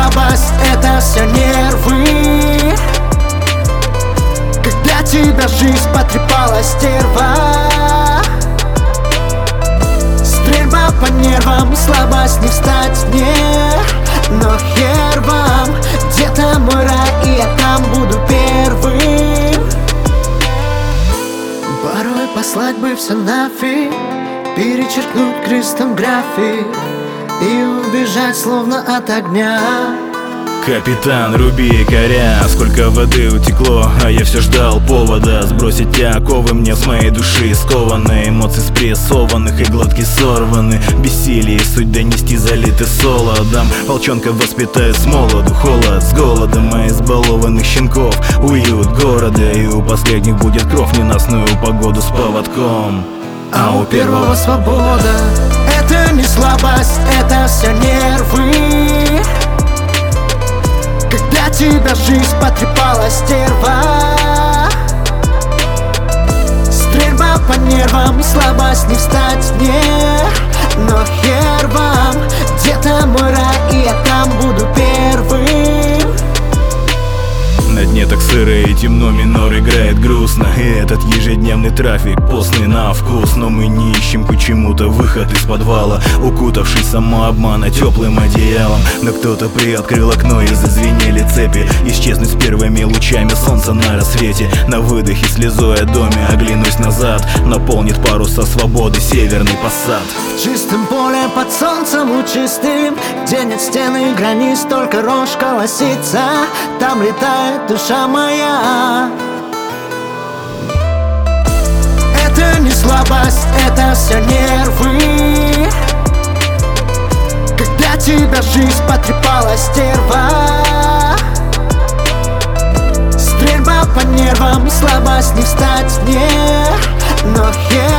слабость, это все нервы. Когда тебя жизнь потрепала, стерва. Стрельба по нервам, слабость не встать мне. Но хер вам, где-то мой рай, и я там буду первым. Порой послать бы все нафиг, перечеркнуть крестом график и убежать словно от огня. Капитан, руби якоря, сколько воды утекло, а я все ждал повода сбросить оковы мне с моей души скованы. Эмоции спрессованных и глотки сорваны. Бессилие и суть донести залиты солодом. Волчонка воспитают с молоду, холод с голодом, а избалованных щенков уют города. И у последних будет кровь в ненастную погоду с поводком. А у первого свобода. Это не слабость, это все нервы. Когда тебя жизнь потрепала, стерва. Стрельба по нервам, слабость не встать мне. Но хер вам, где-то мой рай, и я там буду первым. На дне так сыро и темно, минор играет грустно. И этот ежедневный трафик постный на вкус. Но мы не ищем почему-то выход из подвала, укутавшись самообмана теплым одеялом. Но кто-то приоткрыл окно и зазвенели цепи. Исчезнуть с первыми лучами солнца на рассвете. На выдохе слезой о доме оглянусь назад. Наполнит паруса свободы северный посад. В чистом поле под солнцем лучистым, где нет стены и границ, только рожь колосится. Там летает душа моя. Это не слабость, это все нервы. Когда тебя жизнь потрепала, стерва. Стрельба по нервам, слабость не встать мне. Но хер